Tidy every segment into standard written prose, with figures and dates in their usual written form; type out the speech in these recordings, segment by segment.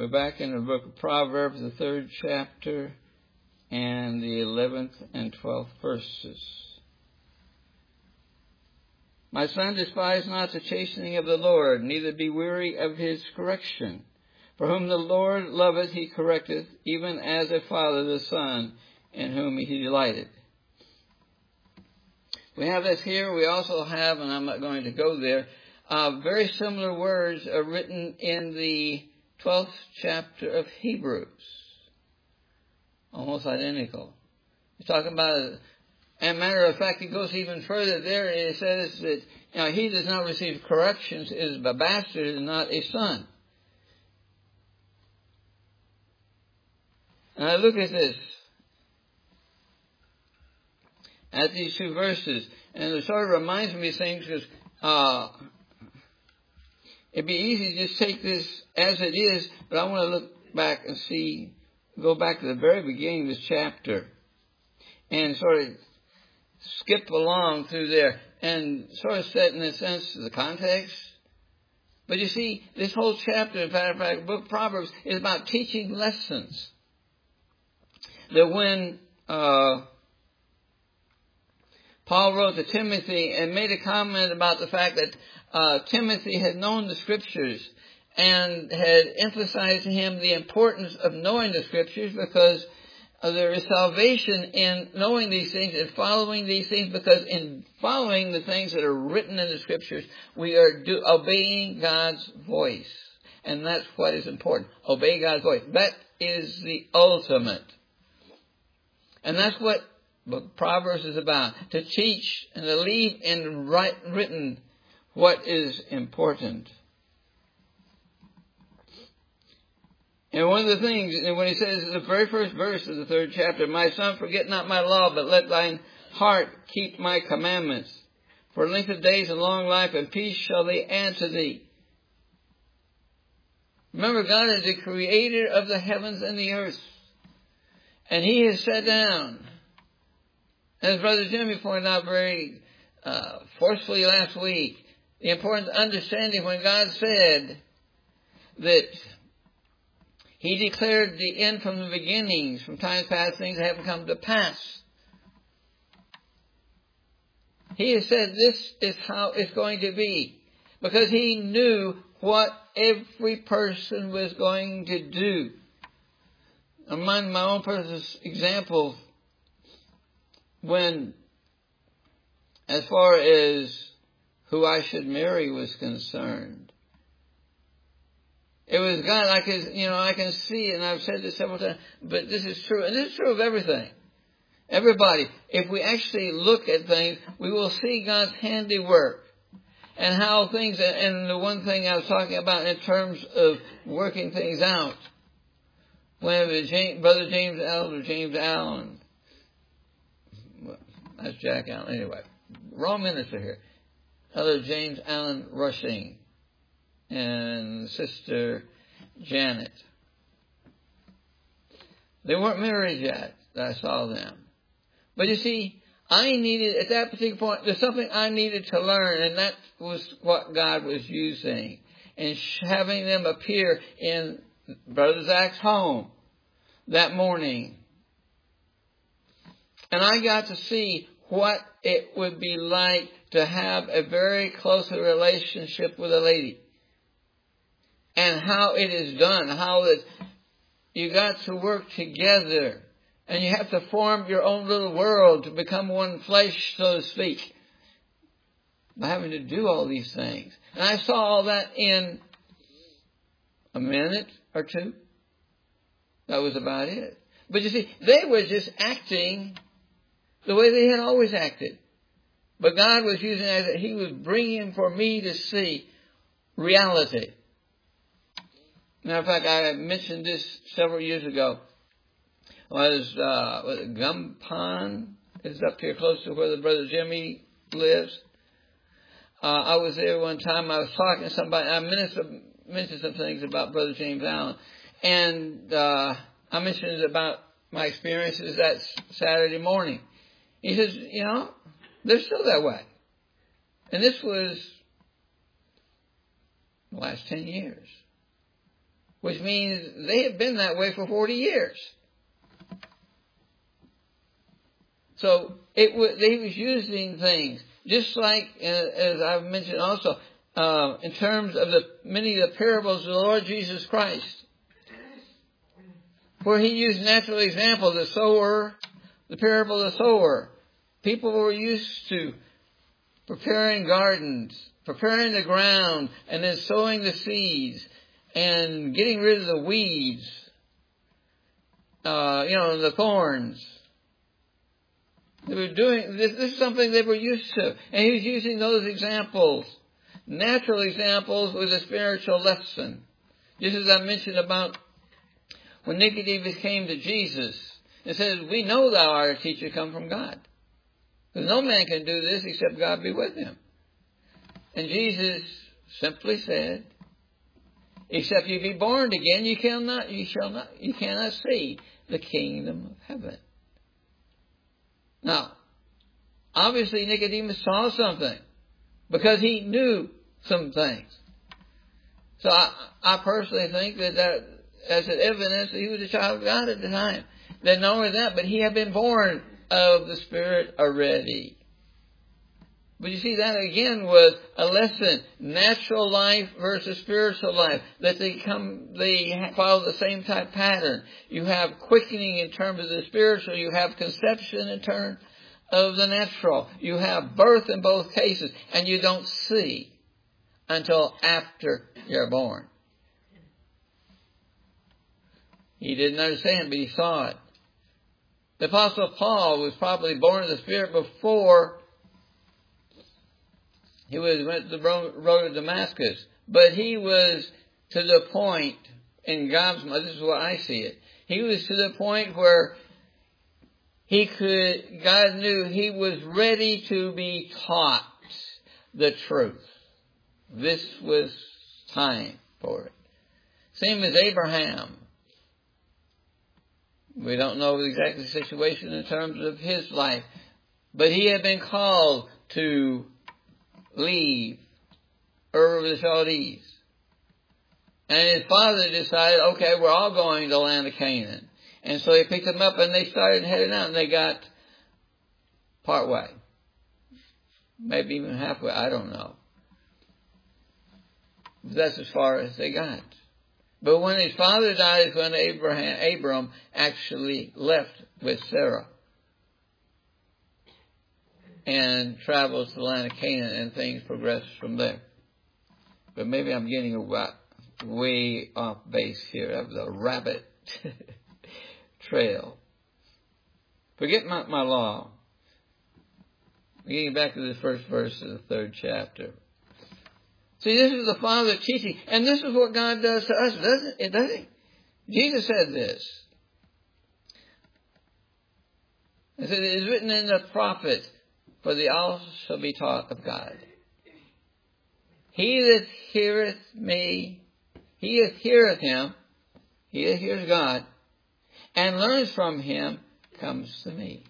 We're back in the book of Proverbs, the 3rd chapter, and the 11th and 12th verses. My son, despise not the chastening of the Lord, neither be weary of his correction. For whom the Lord loveth, he correcteth, even as a father the son, in whom he delighted. We have this here. We also have, and I'm not going to go there, very similar words are written in the 12th chapter of Hebrews. Almost identical. He's talking about, and matter of fact, it goes even further there. It says that he does not receive corrections, is a bastard and not a son. And I look at this, at these two verses, and it sort of reminds me of things because it'd be easy to just take this as it is, but I want to look back and go back to the very beginning of this chapter and sort of skip along through there and sort of set in a sense the context. But you see, this whole chapter, in fact, the book of Proverbs is about teaching lessons. That when Paul wrote to Timothy and made a comment about the fact that Timothy had known the Scriptures and had emphasized to him the importance of knowing the Scriptures because there is salvation in knowing these things and following these things, because in following the things that are written in the Scriptures, we are obeying God's voice. And that's what is important. Obey God's voice. That is the ultimate. And that's what Proverbs is about, to teach and to leave in written what is important. And one of the things, when he says, the very first verse of the 3rd chapter, my son, forget not my law, but let thine heart keep my commandments. For length of days and long life and peace shall they add to thee. Remember, God is the creator of the heavens and the earth. And he has sat down, as Brother Jimmy pointed out very forcefully last week, the importance of understanding when God said that he declared the end from the beginnings, from times past, things that haven't come to pass. He has said this is how it's going to be, because he knew what every person was going to do. Among my own personal examples, when, as far as who I should marry was concerned, it was God. I can see it, and I've said this several times, but this is true. And this is true of everything. Everybody. If we actually look at things, we will see God's handiwork and how things, and the one thing I was talking about in terms of working things out, when Brother James Allen, well, that's Jack Allen, anyway, wrong minister here, Brother James Allen Rushing and Sister Janet. They weren't married yet. I saw them. But you see, I needed, at that particular point, there's something I needed to learn, and that was what God was using. And having them appear in Brother Zach's home that morning. And I got to see what it would be like to have a very close relationship with a lady. And how it is done, how that you got to work together, and you have to form your own little world to become one flesh, so to speak, by having to do all these things. And I saw all that in a minute or two. That was about it. But you see, they were just acting the way they had always acted. But God was using it that he was bringing for me to see reality. Matter of fact, I mentioned this several years ago. Was Gum Pond is up here close to where the Brother Jimmy lives. I was there one time. I was talking to somebody. I mentioned some things about Brother James Allen. And I mentioned about my experiences that Saturday morning. He says, they're still that way. And this was the last 10 years. which means they had been that way for 40 years. So he was using things, just like, as I've mentioned also, in terms of many of the parables of the Lord Jesus Christ, where he used natural examples, the sower, the parable of the sower. People were used to preparing gardens, preparing the ground, and then sowing the seeds, and getting rid of the weeds, the thorns. They were doing this. This is something they were used to, and he was using those examples, natural examples, with a spiritual lesson. Just as I mentioned about when Nicodemus came to Jesus and said, "We know thou art a teacher come from God, because no man can do this except God be with him." And Jesus simply said, "Except you be born again, you cannot see the kingdom of heaven." Now, obviously Nicodemus saw something, because he knew some things. So I personally think that as an evidence that he was a child of God at the time. Then not only that, but he had been born of the Spirit already. But you see, that again was a lesson, natural life versus spiritual life, that they follow the same type pattern. You have quickening in terms of the spiritual, you have conception in terms of the natural. You have birth in both cases, and you don't see until after you're born. He didn't understand, but he saw it. The Apostle Paul was probably born of the Spirit before he went to the road of Damascus. But he was to the point, in God's mind, this is what I see it, he was to the point where God knew he was ready to be taught the truth. This was time for it. Same as Abraham. We don't know exactly the situation in terms of his life, but he had been called to leave Ur of the Chaldees. And his father decided, okay, we're all going to the land of Canaan. And so he picked them up and they started heading out, and they got part way. Maybe even halfway, I don't know. But that's as far as they got. But when his father died is when Abram actually left with Sarah and travels to the land of Canaan, and things progressed from there. But maybe I'm getting way off base here of the rabbit trail. Forget my law. Getting back to the first verse of the 3rd chapter. See, this is the Father teaching. And this is what God does to us, doesn't it? Jesus said this. He said, it is written in the prophets, for the all shall be taught of God. He that heareth me, he that heareth him, he that hears God, and learns from him, comes to me.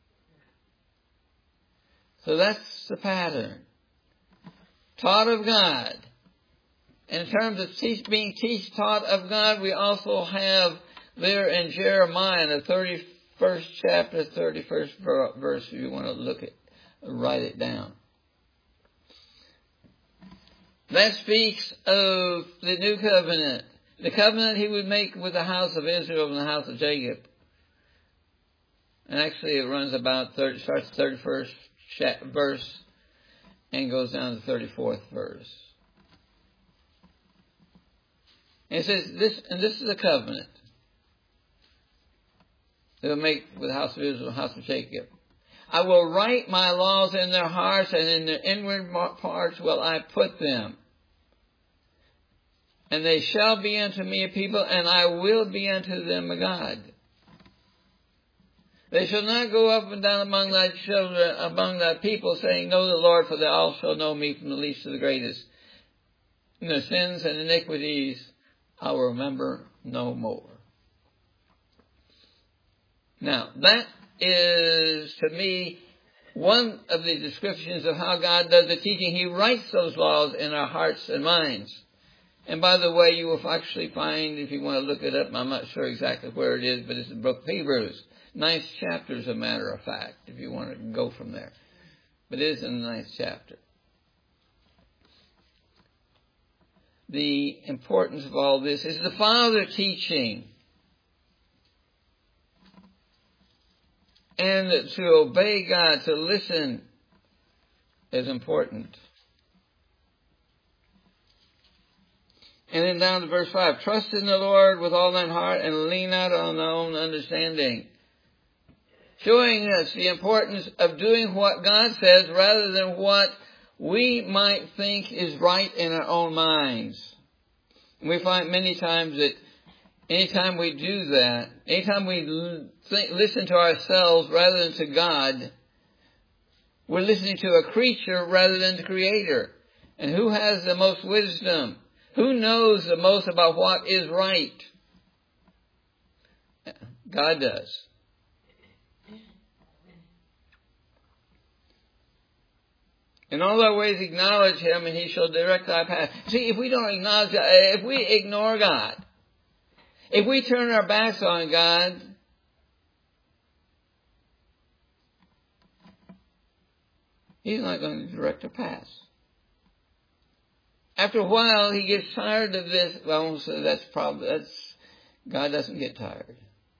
So that's the pattern. Taught of God. In terms of being taught of God, we also have there in Jeremiah, the 31st chapter, 31st verse, if you want to look at, write it down. That speaks of the new covenant. The covenant he would make with the house of Israel and the house of Jacob. And actually it runs about, starts 31st verse and goes down to the 34th verse. And it says, this is a covenant they will make with the house of Israel and the house of Jacob. I will write my laws in their hearts, and in their inward parts will I put them. And they shall be unto me a people, and I will be unto them a God. They shall not go up and down among thy children, among thy people, saying, Know the Lord, for they all shall know me from the least to the greatest. And their sins and iniquities I will remember no more. Now, that is, to me, one of the descriptions of how God does the teaching. He writes those laws in our hearts and minds. And by the way, you will actually find, if you want to look it up, I'm not sure exactly where it is, but it's the book of Hebrews. 9th chapter, as a matter of fact, if you want to go from there. But it is in the 9th chapter. The importance of all this is the Father teaching. And to obey God, to listen, is important. And then down to verse 5. Trust in the Lord with all thine heart and lean not on thy own understanding. Showing us the importance of doing what God says rather than what we might think is right in our own minds. And we find many times that anytime we do that, anytime we listen to ourselves rather than to God, we're listening to a creature rather than the Creator. And who has the most wisdom? Who knows the most about what is right? God does. In all our ways acknowledge Him, and He shall direct our path. See, if we don't acknowledge God, if we ignore God, if we turn our backs on God, He's not going to direct our paths. After a while, He gets tired of this. Well, I won't say God doesn't get tired.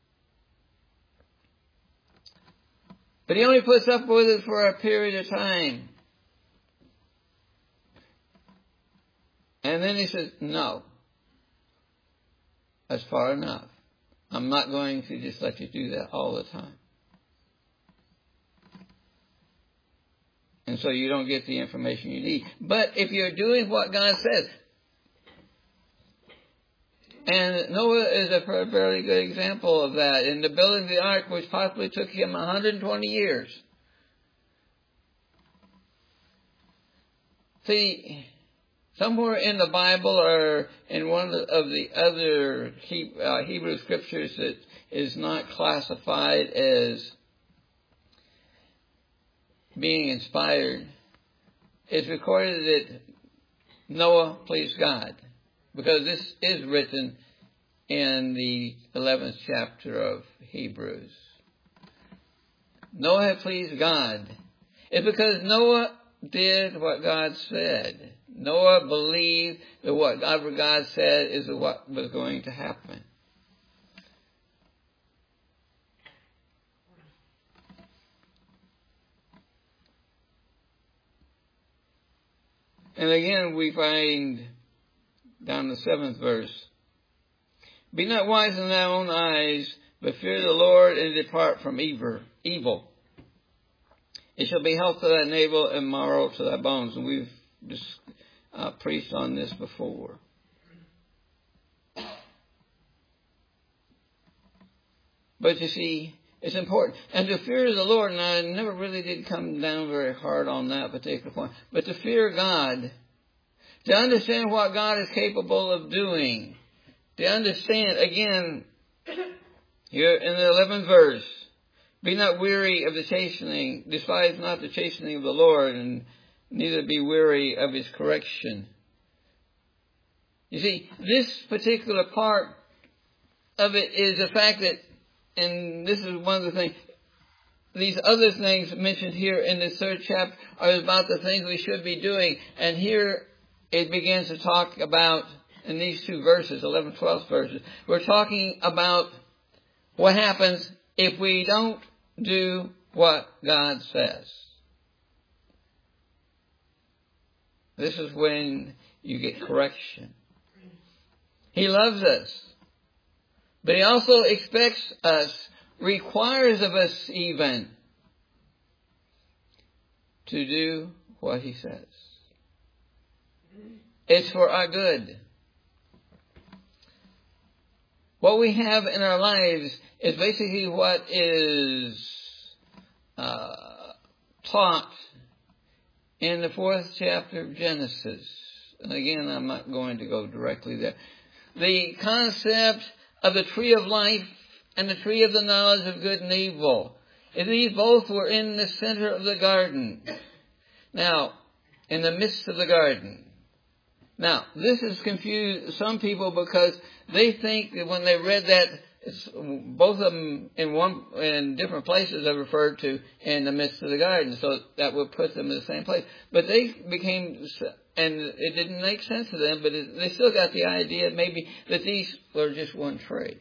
But He only puts up with it for a period of time. And then He says, no. That's far enough. I'm not going to just let you do that all the time. And so you don't get the information you need. But if you're doing what God says, and Noah is a very good example of that. In the building of the ark, which possibly took him 120 years. See, somewhere in the Bible or in one of the other Hebrew scriptures that is not classified as being inspired, it's recorded that Noah pleased God. Because this is written in the 11th chapter of Hebrews. Noah had pleased God. It's because Noah did what God said. Noah believed that whatever God said is what was going to happen. And again, we find down the 7th verse, be not wise in thy own eyes, but fear the Lord and depart from evil. It shall be health to thy navel and marrow to thy bones. And we've just preached on this before. But you see, it's important. And to fear the Lord, and I never really did come down very hard on that particular point, but to fear God, to understand what God is capable of doing, to understand, again, here in the 11th verse, be not weary of the chastening, despise not the chastening of the Lord, and neither be weary of His correction. You see, this particular part of it is the fact that, and this is one of the things, these other things mentioned here in this 3rd chapter are about the things we should be doing. And here it begins to talk about, in these 2 verses, 11, 12 verses, we're talking about what happens if we don't do what God says. This is when you get correction. He loves us. But He also expects us, requires of us even, to do what He says. It's for our good. What we have in our lives is basically what is taught in the 4th chapter of Genesis. And again, I'm not going to go directly there. The concept of the tree of life and the tree of the knowledge of good and evil. These both were in the center of the garden. Now, in the midst of the garden, Now, this has confused some people because they think that when they read that, both of them in different places are referred to in the midst of the garden, so that would put them in the same place. But they became, and it didn't make sense to them, but they still got the idea maybe that these were just one tree.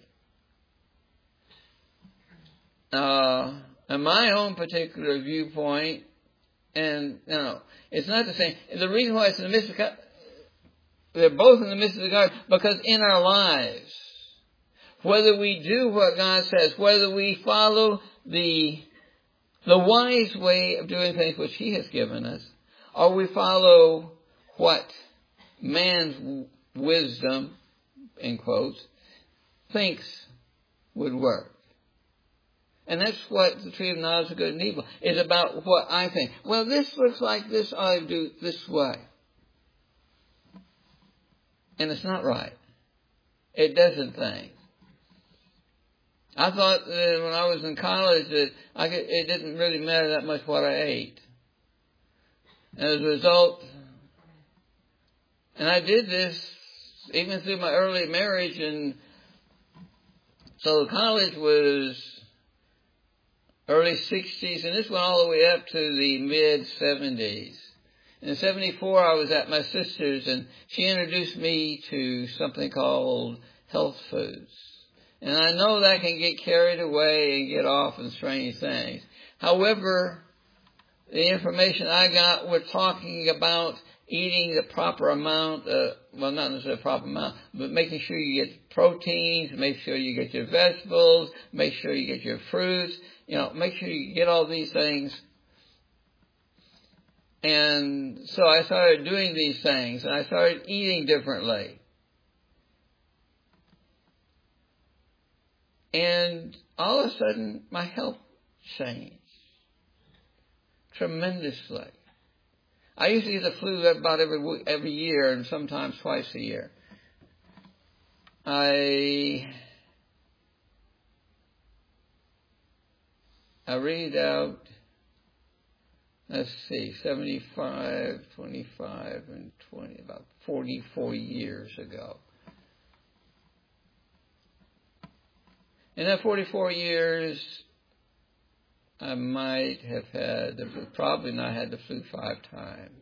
In my own particular viewpoint, and it's not the same. The reason why it's in the midst of they're both in the midst of the garden, because in our lives, whether we do what God says, whether we follow the wise way of doing things which He has given us, or we follow what man's wisdom, in quotes, thinks would work. And that's what the tree of knowledge of good and evil is about, what I think. Well, this looks like this, I do this way. And it's not right. It doesn't think. I thought that when I was in college that it didn't really matter that much what I ate. And as a result, and I did this even through my early marriage, and so college was early 60s, and this went all the way up to the mid 70s. In 74, I was at my sister's, and she introduced me to something called health foods. And I know that can get carried away and get off in strange things. However, the information I got were talking about eating the proper amount, well, not necessarily the proper amount, but making sure you get proteins, make sure you get your vegetables, make sure you get your fruits, make sure you get all these things. And so I started doing these things, and I started eating differently. And all of a sudden, my health changed tremendously. I used to get the flu about every year, and sometimes twice a year. I read out, let's see, 75, 25, and 20, about 44 years ago. In that 44 years, I might have had the flu, probably not had the flu 5 times.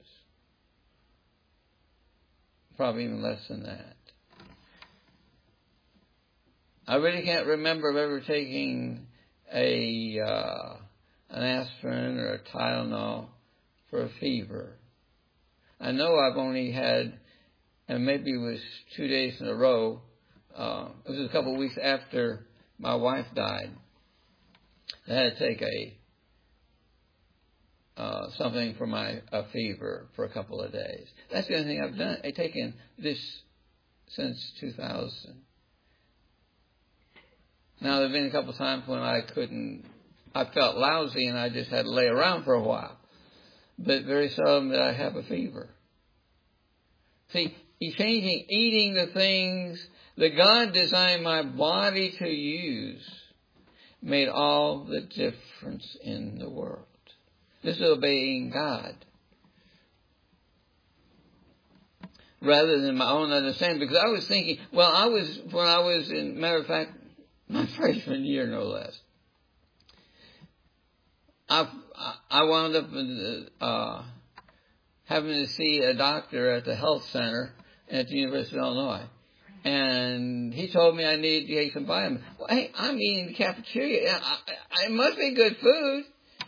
Probably even less than that. I really can't remember ever taking an aspirin or a Tylenol for a fever. I know I've only had, and maybe it was 2 days in a row, it was a couple of weeks after my wife died. I had to take something for a fever for a couple of days. That's the only thing I've done. I've taken this since 2000. Now, there have been a couple of times when I felt lousy and I just had to lay around for a while. But very seldom did I have a fever. See, eating the things that God designed my body to use made all the difference in the world. This is obeying God rather than my own understanding. Because I was thinking, when I was in, matter of fact, my freshman year, no less, I wound up having to see a doctor at the health center at the University of Illinois. And he told me I needed to take some vitamins. Well, hey, I'm eating the cafeteria. It must be good food.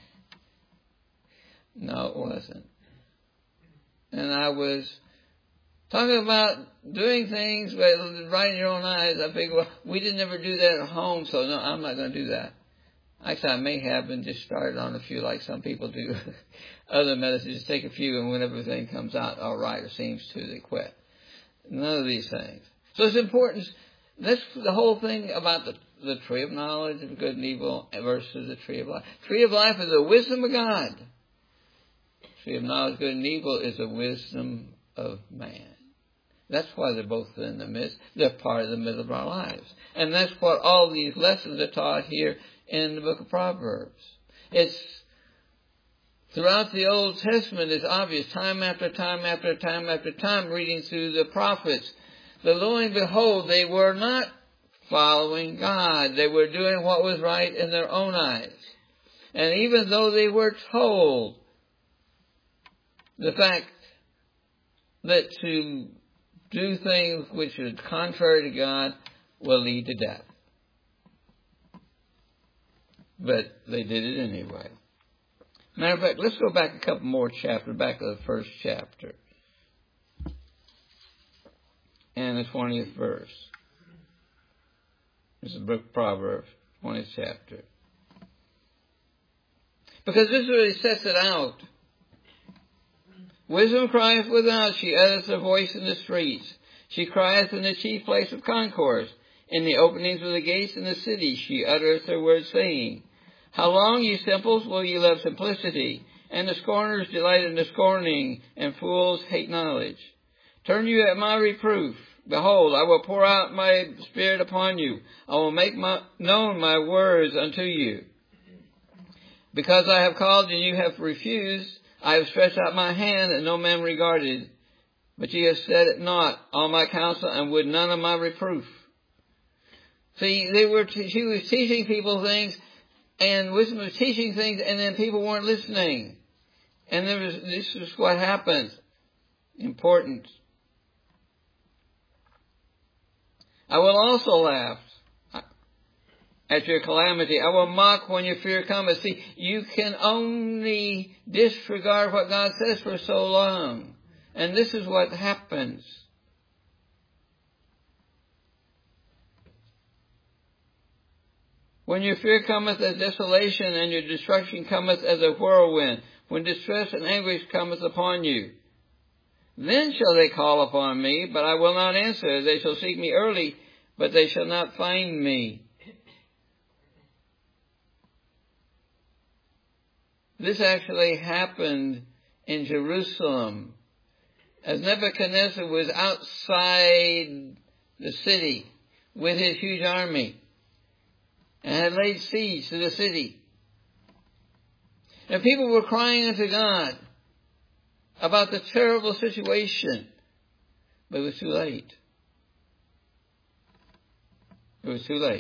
No, it wasn't. And I was talking about doing things right in your own eyes. I figured, well, we didn't ever do that at home, so no, I'm not going to do that. Actually, I may have and just started on a few like some people do. Other medicines, just take a few, and when everything comes out all right or seems to, they quit. None of these things. So it's important. That's the whole thing about the tree of knowledge of good and evil versus the tree of life. Tree of life is the wisdom of God. Tree of knowledge of good and evil is the wisdom of man. That's why they're both in the midst. They're part of the middle of our lives. And that's what all these lessons are taught here in the book of Proverbs. It's Throughout the Old Testament, it's obvious, time after time after time after time, reading through the prophets, that lo and behold, they were not following God. They were doing what was right in their own eyes. And even though they were told the fact that to do things which are contrary to God will lead to death. But they did it anyway. Matter of fact, let's go back a couple more chapters, back to the first chapter. And the 20th verse. This is the book of Proverbs, 20th chapter. Because this really sets it out. Wisdom crieth without, she uttereth her voice in the streets. She crieth in the chief place of concourse. In the openings of the gates in the city she uttereth her words, saying, How long, ye simples, will ye love simplicity? And the scorners delight in the scorning, and fools hate knowledge. Turn you at my reproof. Behold, I will pour out my spirit upon you. I will make known my words unto you. Because I have called and you have refused, I have stretched out my hand and no man regarded. But ye have said it not, all my counsel, and would none of my reproof. See, she was teaching people things, and wisdom was teaching things, and then people weren't listening. And this is what happens. Important. I will also laugh at your calamity. I will mock when your fear cometh. See, you can only disregard what God says for so long. And this is what happens. When your fear cometh as desolation, and your destruction cometh as a whirlwind, when distress and anguish cometh upon you, then shall they call upon me, but I will not answer. They shall seek me early, but they shall not find me. This actually happened in Jerusalem. As Nebuchadnezzar was outside the city with his huge army and had laid siege to the city. And people were crying unto God about the terrible situation. But it was too late. It was too late.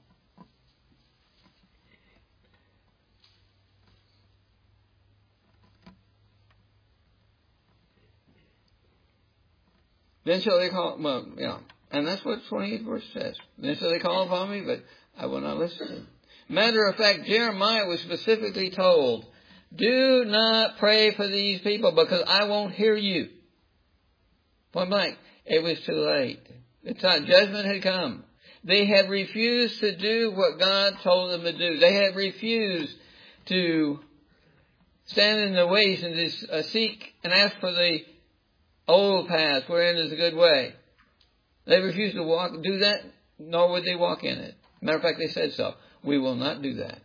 Then shall they call, and that's what 28th verse says. Then shall they call upon me, but I will not listen. Matter of fact, Jeremiah was specifically told, do not pray for these people because I won't hear you. Point blank. It was too late. The time, judgment had come. They had refused to do what God told them to do. They had refused to stand in the ways and to seek and ask for the old path wherein is a good way. They refused to do that, nor would they walk in it. Matter of fact, they said so. We will not do that.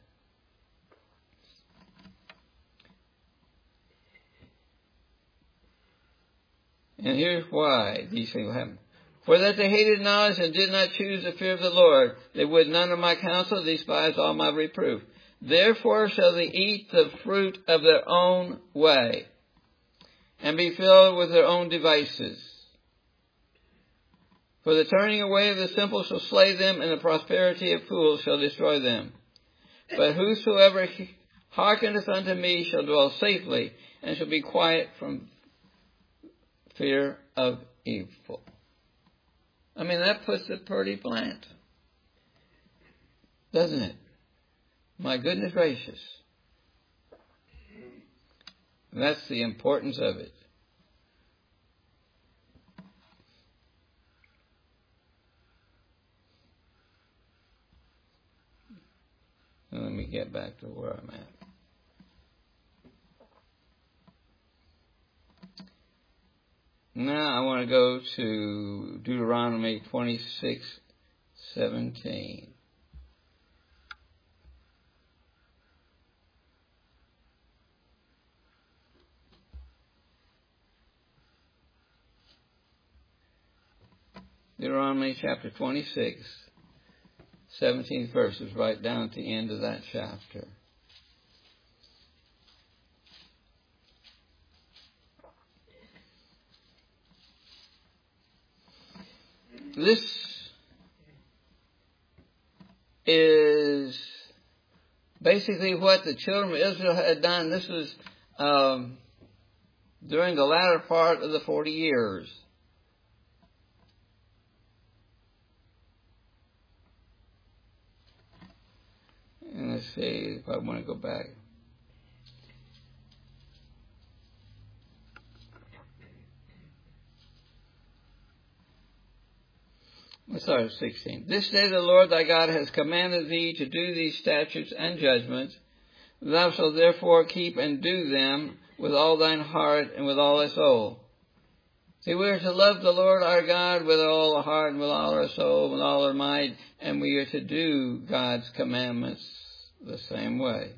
And here's why these things will happen. For that they hated knowledge and did not choose the fear of the Lord, they would none of my counsel, they despised all my reproof. Therefore shall they eat the fruit of their own way, and be filled with their own devices. For the turning away of the simple shall slay them, and the prosperity of fools shall destroy them. But whosoever hearkeneth unto me shall dwell safely, and shall be quiet from fear of evil. I mean, that puts it pretty blunt, doesn't it? My goodness gracious. That's the importance of it. Now let me get back to where I'm at. Now I want to go to Deuteronomy 26:17. Deuteronomy chapter 26, 17th verse is right down at the end of that chapter. this is basically what the children of Israel had done. This was during the latter part of the 40 years. And let's see if I want to go back. Let's start at 16. This day the Lord thy God has commanded thee to do these statutes and judgments. Thou shalt therefore keep and do them with all thine heart and with all thy soul. See, we are to love the Lord our God with all our heart and with all our soul and with all our might, and we are to do God's commandments the same way.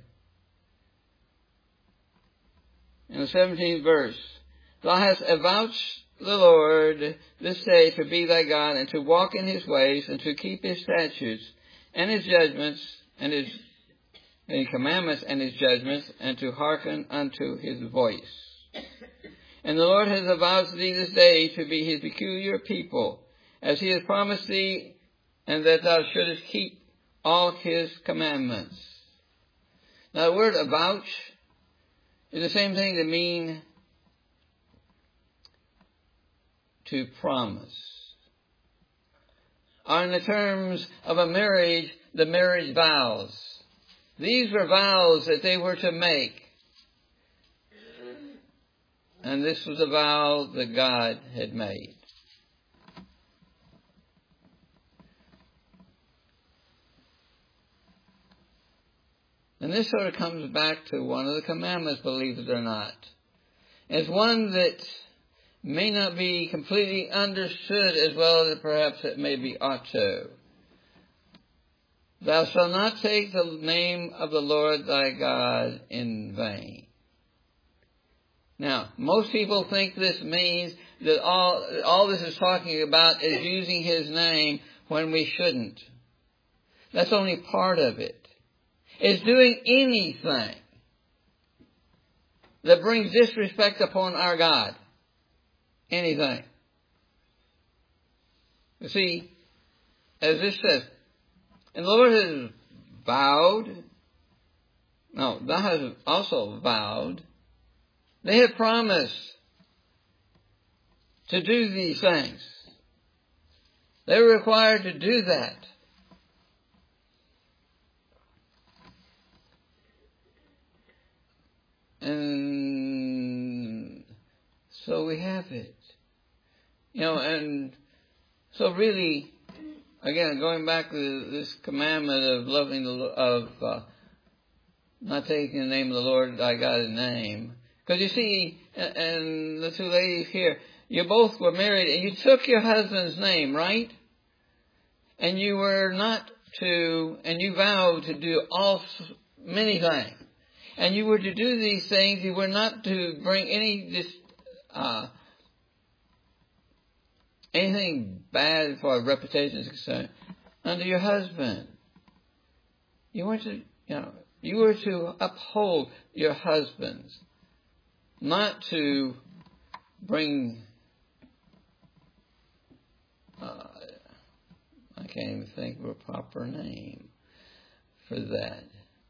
In the 17th verse, thou hast avouched the Lord this day to be thy God, and to walk in his ways, and to keep his statutes, and his judgments, and his commandments, and his judgments, and to hearken unto his voice. And the Lord has avouched thee this day to be his peculiar people, as he has promised thee, and that thou shouldest keep all his commandments. Now the word avouch is the same thing to mean to promise. Or in the terms of a marriage, the marriage vows. These were vows that they were to make. And this was a vow that God had made. And this sort of comes back to one of the commandments, believe it or not. It's one that may not be completely understood as well as perhaps it may be ought to. Thou shalt not take the name of the Lord thy God in vain. Now, most people think this means that all this is talking about is using his name when we shouldn't. That's only part of it. It's doing anything that brings disrespect upon our God. Anything. You see, as this says, and the Lord has vowed, no, thou hast also vowed, they have promised to do these things. They were required to do that. And so we have it. You know, and so really, again, going back to this commandment of loving not taking the name of the Lord thy God in name. Because you see, and the two ladies here, you both were married and you took your husband's name, right? And you were not to, and you vowed to do many things. And you were to do these things, you were not to bring anything bad for a reputation is concerned under your husband. You were to uphold your husbands, not to bring, I can't even think of a proper name for that.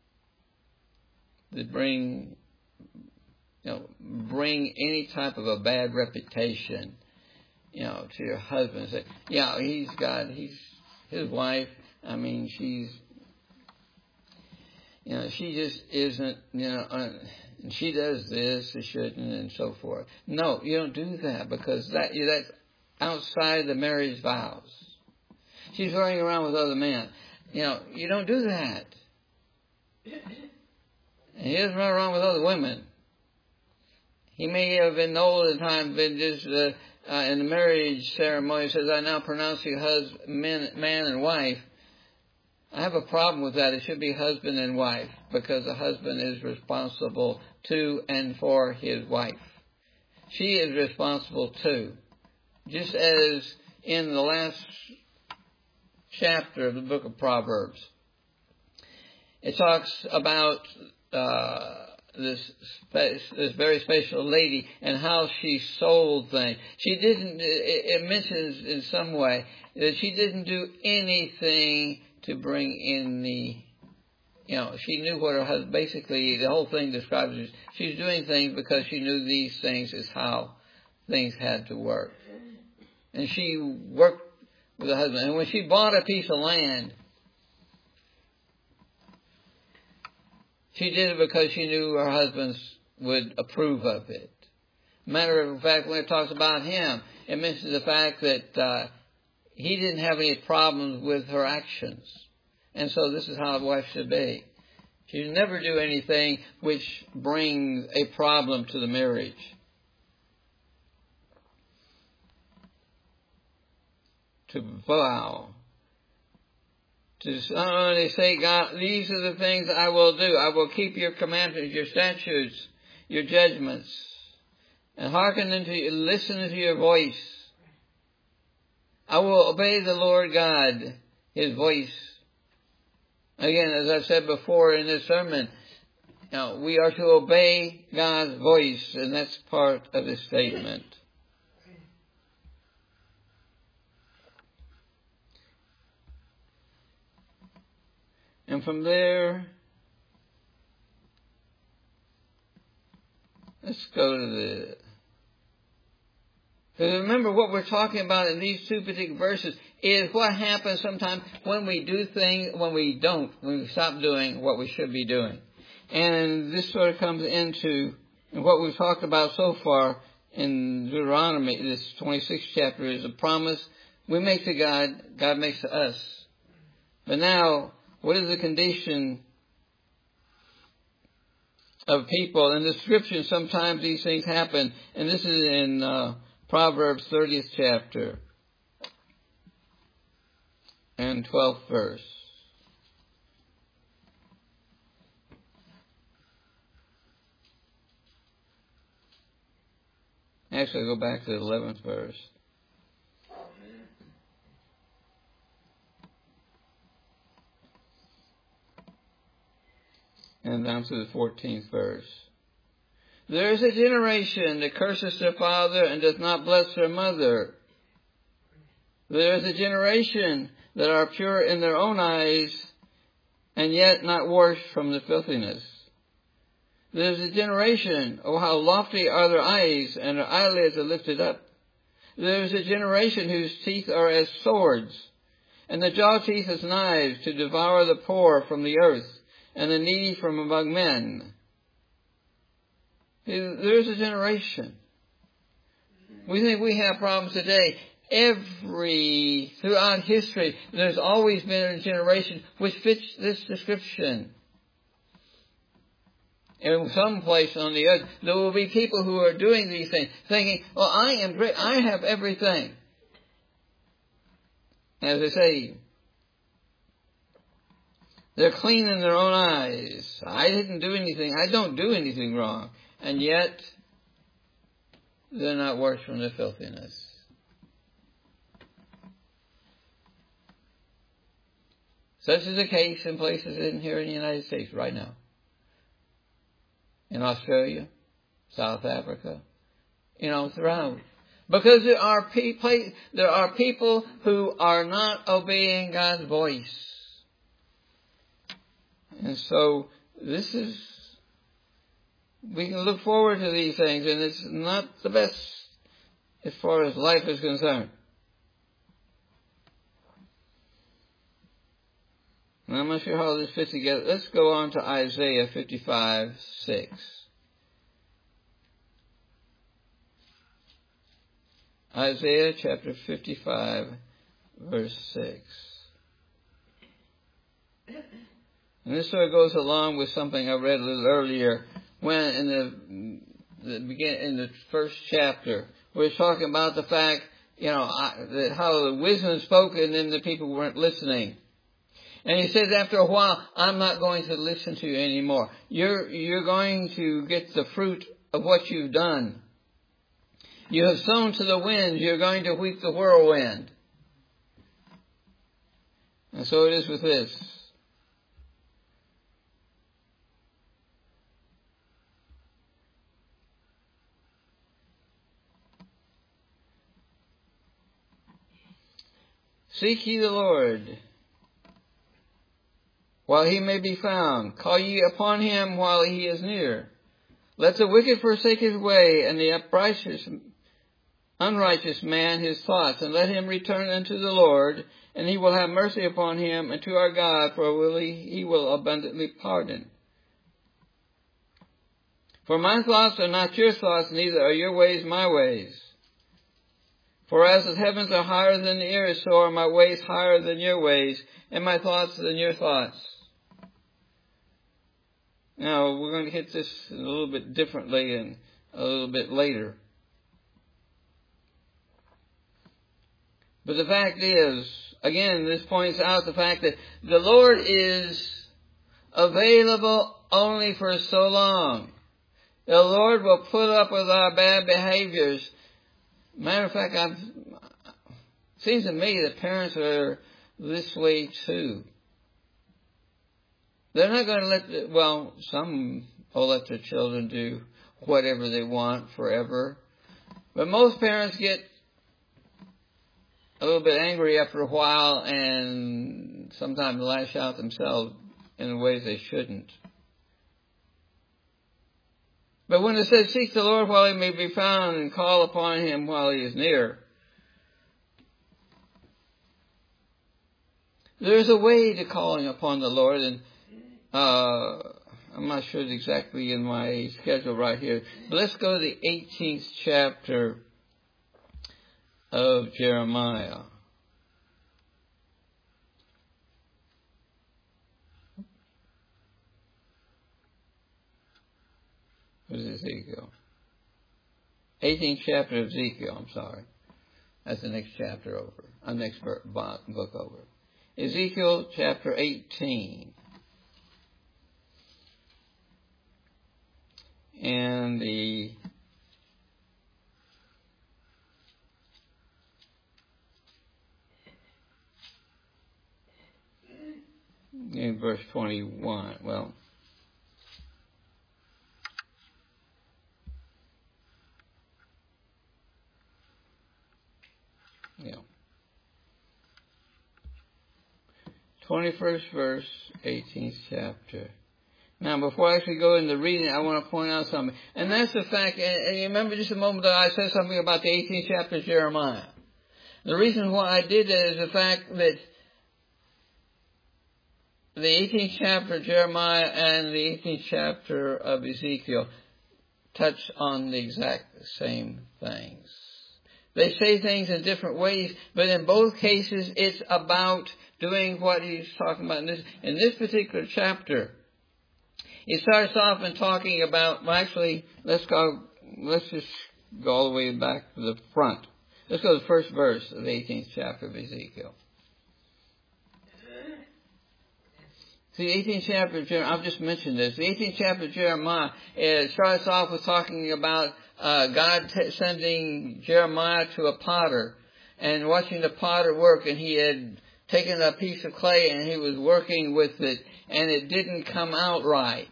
To bring any type of a bad reputation, to your husband. Say, his wife, I mean, she just isn't, and she does this, she shouldn't, and so forth. No, you don't do that, because that's outside the marriage vows. She's running around with other men. You don't do that. And he doesn't run around with other women. He may have in the olden time been just in the marriage ceremony, says, I now pronounce you man and wife. I have a problem with that. It should be husband and wife, because the husband is responsible to and for his wife. She is responsible too. Just as in the last chapter of the book of Proverbs, it talks about this very special lady and how she sold things. She didn't, it mentions in some way that she didn't do anything to bring in she knew what her husband, basically the whole thing describes it. She's doing things because she knew these things is how things had to work. And she worked with her husband. And when she bought a piece of land, she did it because she knew her husband would approve of it. Matter of fact, when it talks about him, it mentions the fact that he didn't have any problems with her actions. And so this is how a wife should be. She should never do anything which brings a problem to the marriage. To vow. To not only say, God, these are the things I will do. I will keep your commandments, your statutes, your judgments, and listen to your voice. I will obey the Lord God, His voice. Again, as I've said before in this sermon, we are to obey God's voice, and that's part of this statement. And from there, let's go to because remember what we're talking about in these two particular verses is what happens sometimes when we do things, when we stop doing what we should be doing. And this sort of comes into what we've talked about so far in Deuteronomy, this 26th chapter, is a promise we make to God, God makes to us. But now, what is the condition of people? In the scripture, sometimes these things happen, and this is in Proverbs 30th chapter and 12th verse. Actually, I'll go back to the 11th verse. And down to the 14th verse. There is a generation that curses their father and does not bless their mother. There is a generation that are pure in their own eyes and yet not washed from the filthiness. There is a generation, oh how lofty are their eyes, and their eyelids are lifted up. There is a generation whose teeth are as swords, and the jaw teeth as knives, to devour the poor from the earth, and the needy from among men. There's a generation. We think we have problems today. Throughout history, there's always been a generation which fits this description. In some place on the earth, there will be people who are doing these things, thinking, well, I am great, I have everything. As I say, they're clean in their own eyes. I didn't do anything, I don't do anything wrong. And yet, they're not washed from the filthiness. Such is the case in places here in the United States right now. In Australia, South Africa, throughout. Because there are people who are not obeying God's voice. And so, we can look forward to these things, and it's not the best as far as life is concerned. And I'm not sure how this fits together. Let's go on to Isaiah 55:6. Isaiah chapter 55, verse 6. And this sort of goes along with something I read a little earlier, when in the first chapter, we're talking about the fact, that how the wisdom is spoken and then the people weren't listening. And he says after a while, I'm not going to listen to you anymore. You're going to get the fruit of what you've done. You have sown to the winds, you're going to reap the whirlwind. And so it is with this. Seek ye the Lord while he may be found. Call ye upon him while he is near. Let the wicked forsake his way, and the unrighteous man his thoughts, and let him return unto the Lord, and he will have mercy upon him, and to our God, for he will abundantly pardon. For my thoughts are not your thoughts, neither are your ways my ways. For as the heavens are higher than the earth, so are my ways higher than your ways, and my thoughts than your thoughts. Now, we're going to hit this a little bit differently and a little bit later. But the fact is, again, this points out the fact that the Lord is available only for so long. The Lord will put up with our bad behaviors. Matter of fact, it seems to me that parents are this way too. They're not going to some will let their children do whatever they want forever. But most parents get a little bit angry after a while and sometimes lash out themselves in ways they shouldn't. But when it says, seek the Lord while he may be found and call upon him while he is near, there's a way to calling upon the Lord, and I'm not sure it's exactly in my schedule right here. But let's go to the 18th chapter of Jeremiah. What is Ezekiel? 18th chapter of Ezekiel, I'm sorry. That's the next chapter over. Next book over. Ezekiel chapter 18. And in verse 21, yeah. 21st verse, 18th chapter. Now, before I actually go into reading, I want to point out something. And that's the fact, and you remember just a moment ago I said something about the 18th chapter of Jeremiah. The reason why I did that is the fact that the 18th chapter of Jeremiah and the 18th chapter of Ezekiel touch on the exact same things. They say things in different ways, but in both cases it's about doing what he's talking about. In this particular chapter, he starts off in talking about, let's just go all the way back to the front. Let's go to the first verse of the 18th chapter of Ezekiel. See, the 18th chapter of Jeremiah, I've just mentioned this. The 18th chapter of Jeremiah, it starts off with talking about God sending Jeremiah to a potter and watching the potter work, and he had taken a piece of clay and he was working with it, and it didn't come out right.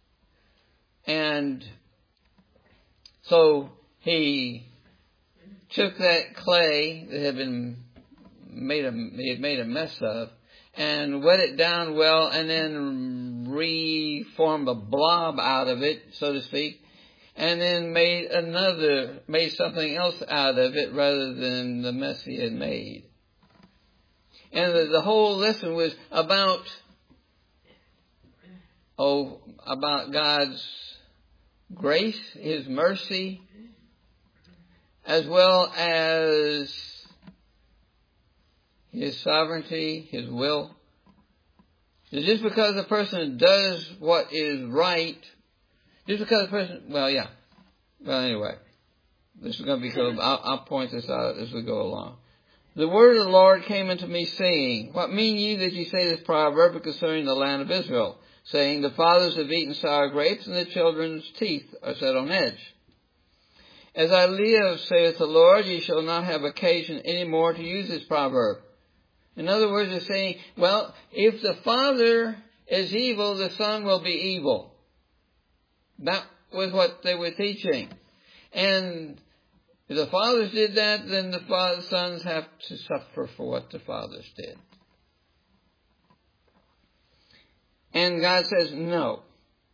And so he took that clay that had been made a mess of, and wet it down well, and then reformed a blob out of it, so to speak, and then made something else out of it rather than the mess he had made. And the whole lesson was about God's grace, his mercy, as well as his sovereignty, his will. Just because a person does what is right, just because a person, anyway, this is going to be cool. I'll point this out as we go along. The word of the Lord came unto me, saying, what mean ye that ye say this proverb concerning the land of Israel, saying, the fathers have eaten sour grapes, and the children's teeth are set on edge? As I live, saith the Lord, ye shall not have occasion any more to use this proverb. In other words, they're saying, if the father is evil, the son will be evil. That was what they were teaching. And If the fathers did that, then the sons have to suffer for what the fathers did. And God says, no.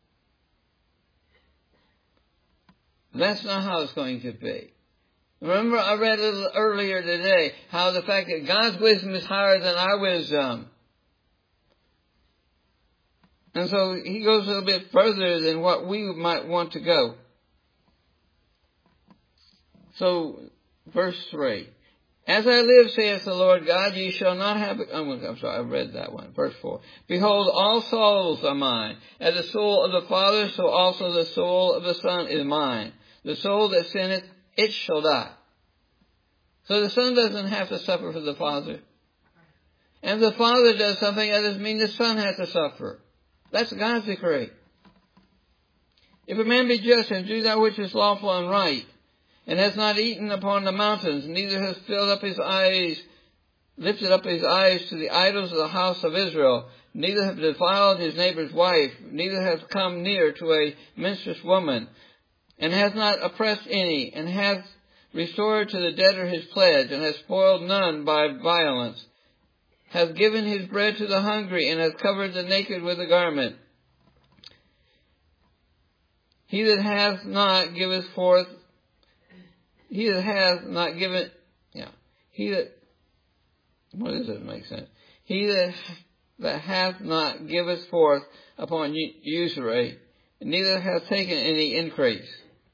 That's not how it's going to be. Remember, I read a little earlier today how the fact that God's wisdom is higher than our wisdom. And so he goes a little bit further than what we might want to go. So, verse 3. As I live, saith the Lord God, ye shall not have... I'm sorry, I read that one. Verse 4. Behold, all souls are mine. As the soul of the Father, so also the soul of the Son is mine. The soul that sinneth, it shall die. So the Son doesn't have to suffer for the Father. And if the Father does something, that doesn't mean the Son has to suffer. That's God's decree. If a man be just and do that which is lawful and right, and has not eaten upon the mountains, neither has lifted up his eyes to the idols of the house of Israel, neither hath defiled his neighbor's wife, neither hath come near to a menstruous woman, and hath not oppressed any, and hath restored to the debtor his pledge, and hath spoiled none by violence, hath given his bread to the hungry, and hath covered the naked with a garment. He that hath not giveth forth, he that hath not given, what does it make sense? He that hath not giveth forth upon usury, neither hath taken any increase.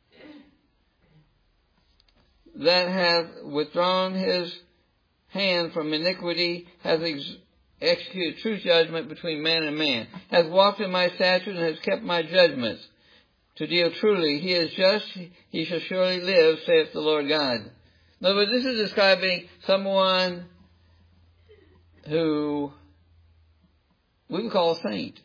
That hath withdrawn his hand from iniquity, hath executed true judgment between man and man, hath walked in my statutes, and has kept my judgments, to deal truly. He is just, he shall surely live, saith the Lord God. In other words, this is describing someone who we would call a saint.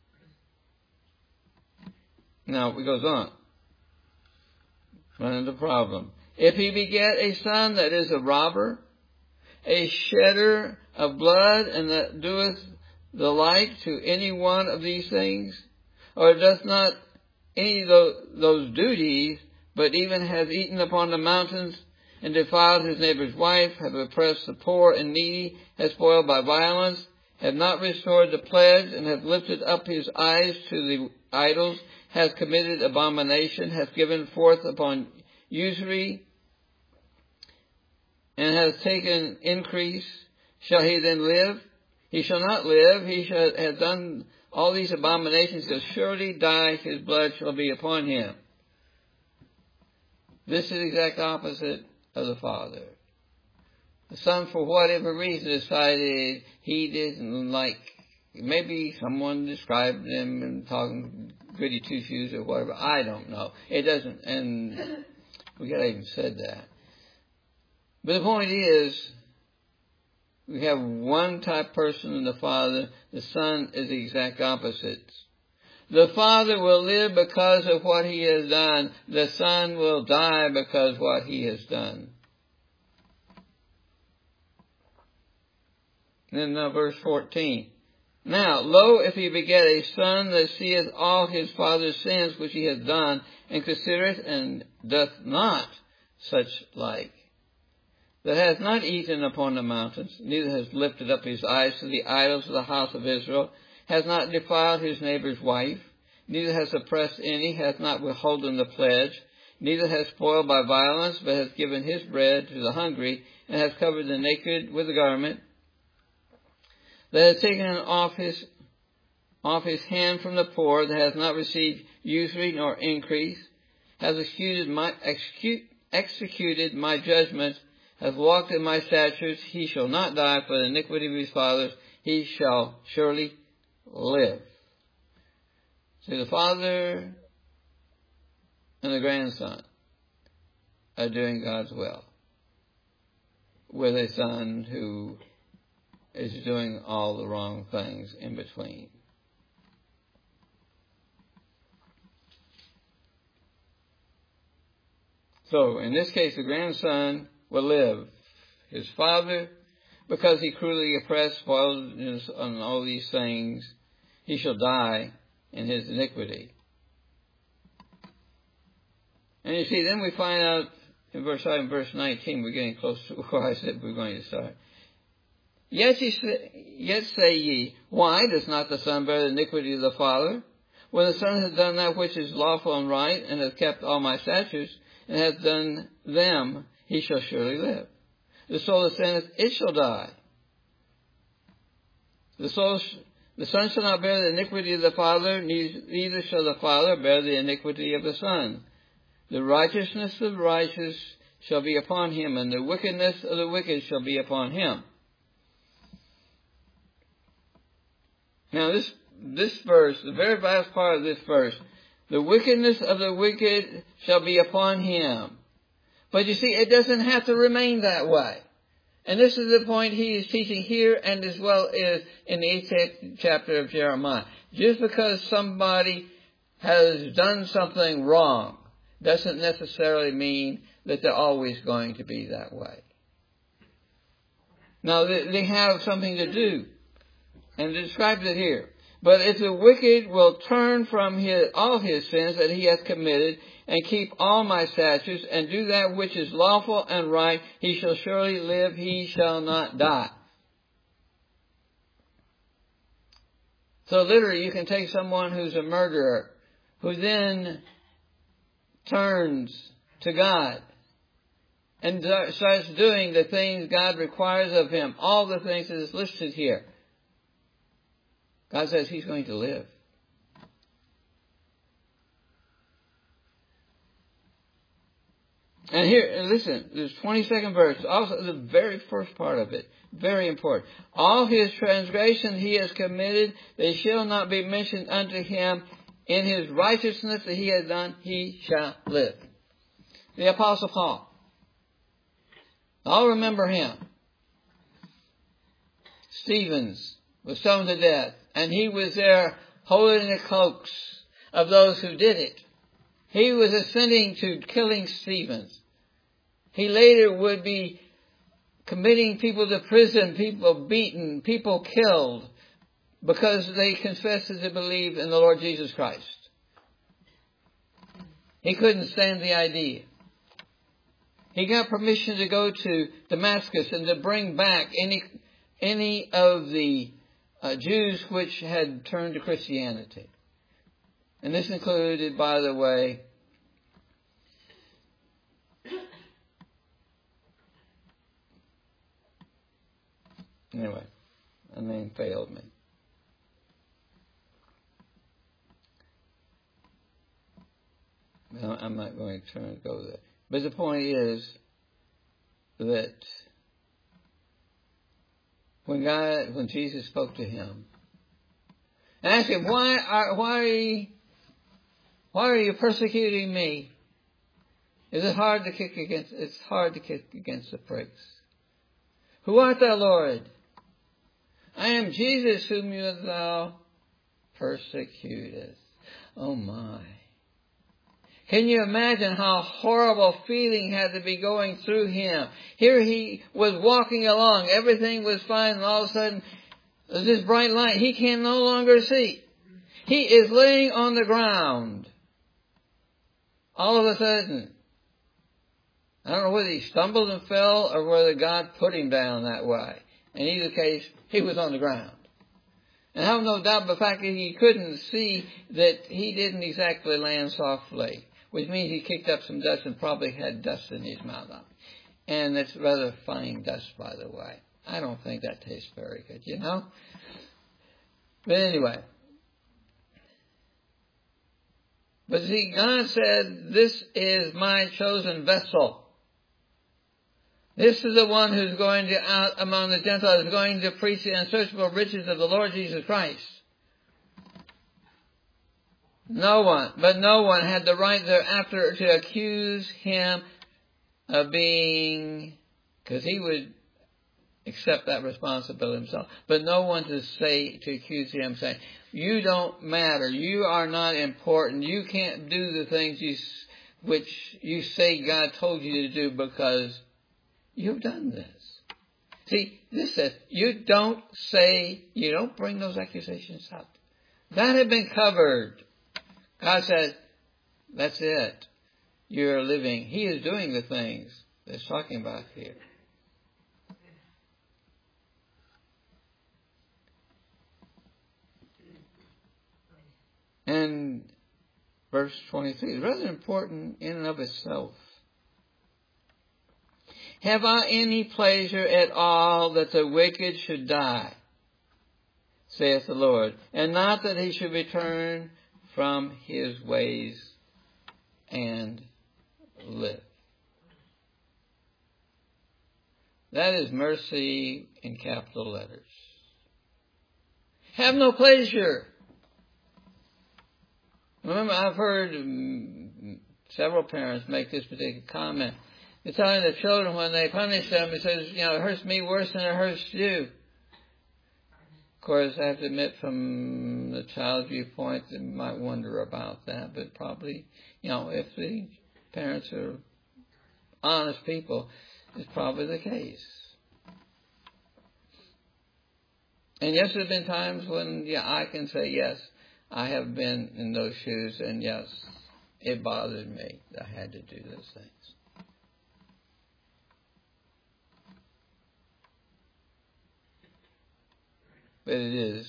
Now, it goes on. Running the problem. If he beget a son that is a robber, a shedder of blood, and that doeth the like to any one of these things, or doth not any of those duties, but even hath eaten upon the mountains, and defiled his neighbor's wife, hath oppressed the poor and needy, hath spoiled by violence, hath not restored the pledge, and hath lifted up his eyes to the idols, hath committed abomination, hath given forth upon usury, and hath taken increase, shall he then live? He shall not live. He shall have done all these abominations, shall surely die, his blood shall be upon him. This is the exact opposite of the Father. The Son, for whatever reason, decided he didn't like, maybe someone described him and talking goody two-shoes or whatever. I don't know. It doesn't, and we gotta even said that. But the point is, we have one type person in the Father. The Son is the exact opposite. The Father will live because of what he has done. The Son will die because of what he has done. Then now verse 14. Now, lo, if he beget a son that seeth all his father's sins which he hath done, and considereth and doth not such like, that hath not eaten upon the mountains, neither hath lifted up his eyes to the idols of the house of Israel, hath not defiled his neighbor's wife, neither hath oppressed any, hath not withholden the pledge, neither hath spoiled by violence, but hath given his bread to the hungry, and hath covered the naked with a garment, that hath taken off his hand from the poor, that hath not received usury nor increase, hath executed my judgments, hath walked in my statutes, he shall not die for the iniquity of his fathers, he shall surely live. See, the Father and the grandson are doing God's will, with a son who is doing all the wrong things in between. So, in this case, the grandson will live. His father, because he cruelly oppressed, spoiled, and all these things, he shall die in his iniquity. And you see, then we find out in verse 19, we're getting close to where I said we're going to start. Yet say ye, why does not the Son bear the iniquity of the Father? When the Son hath done that which is lawful and right, and hath kept all my statutes, and hath done them, he shall surely live. The soul that sinneth, it shall die. The Son shall not bear the iniquity of the Father, neither shall the Father bear the iniquity of the Son. The righteousness of the righteous shall be upon him, and the wickedness of the wicked shall be upon him. Now this verse, the very last part of this verse, the wickedness of the wicked shall be upon him. But you see, it doesn't have to remain that way. And this is the point he is teaching here and as well as in the 8th chapter of Jeremiah. Just because somebody has done something wrong doesn't necessarily mean that they're always going to be that way. Now, they have something to do. And it describes it here. But if the wicked will turn from all his sins that he hath committed, and keep all my statutes, and do that which is lawful and right, he shall surely live, he shall not die. So literally, you can take someone who's a murderer, who then turns to God, and starts doing the things God requires of him, all the things that is listed here. God says he's going to live. And here, listen, this 22nd verse, also the very first part of it, very important. All his transgressions he has committed, they shall not be mentioned unto him. In his righteousness that he has done, he shall live. The Apostle Paul. I'll remember him. Stevens was stoned to death, and he was there holding the cloaks of those who did it. He was ascending to killing Stevens. He later would be committing people to prison, people beaten, people killed, because they confessed to believe in the Lord Jesus Christ. He couldn't stand the idea. He got permission to go to Damascus and to bring back any of the Jews which had turned to Christianity. And this included, by the way, anyway, the name failed me. No, I'm not going to go there. But the point is that when Jesus spoke to him, and asked him, why are you persecuting me? It's hard to kick against the pricks. Who art thou, Lord? I am Jesus whom thou persecutest. Oh my. Can you imagine how horrible feeling had to be going through him? Here he was walking along, everything was fine, and all of a sudden, there's this bright light he can no longer see. He is laying on the ground. All of a sudden. I don't know whether he stumbled and fell or whether God put him down that way. In either case, he was on the ground. And I have no doubt about the fact that he couldn't see that he didn't exactly land softly, which means he kicked up some dust and probably had dust in his mouth. And it's rather fine dust, by the way. I don't think that tastes very good, you know? But anyway. But see, God said, this is my chosen vessel. This is the one who's going to out among the Gentiles, going to preach the unsearchable riches of the Lord Jesus Christ. No one had the right thereafter to accuse him of being, because he would accept that responsibility himself. But no one to accuse him saying, you don't matter, you are not important, you can't do the things which you say God told you to do because you've done this. See, this says, you don't bring those accusations up. That had been covered. God said, that's it. you're living. He is doing the things that it's talking about here. And verse 23 is rather important in and of itself. Have I any pleasure at all that the wicked should die, saith the Lord, and not that he should return from his ways and live? That is mercy in capital letters. Have no pleasure. Remember, I've heard several parents make this particular comment. They're telling the children when they punish them, it says, it hurts me worse than it hurts you. Of course, I have to admit from the child's viewpoint, they might wonder about that, but probably, if the parents are honest people, it's probably the case. And yes, there have been times when, I can say, yes, I have been in those shoes, and yes, it bothered me that I had to do those things. But it is.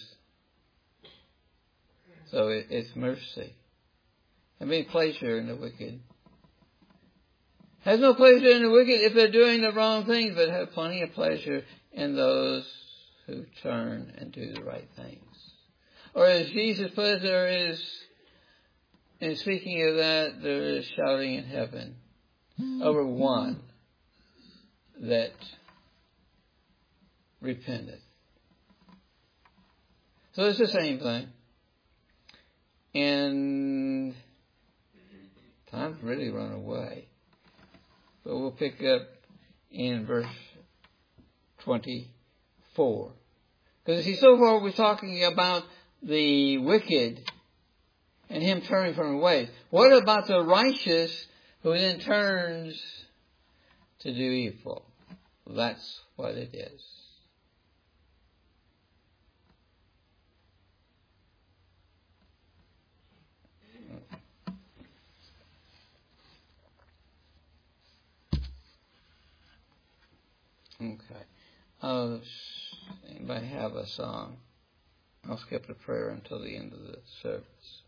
So it's mercy. Having pleasure in the wicked. Has no pleasure in the wicked if they're doing the wrong things, but have plenty of pleasure in those who turn and do the right things. Or as Jesus put it, there is, in speaking of that, there is shouting in heaven over one that repenteth. So it's the same thing. And time's really run away. But we'll pick up in verse 24. Because see, so far we're talking about the wicked and him turning from his ways. What about the righteous who then turns to do evil? That's what it is. Okay. Anybody have a song? I'll skip the prayer until the end of the service.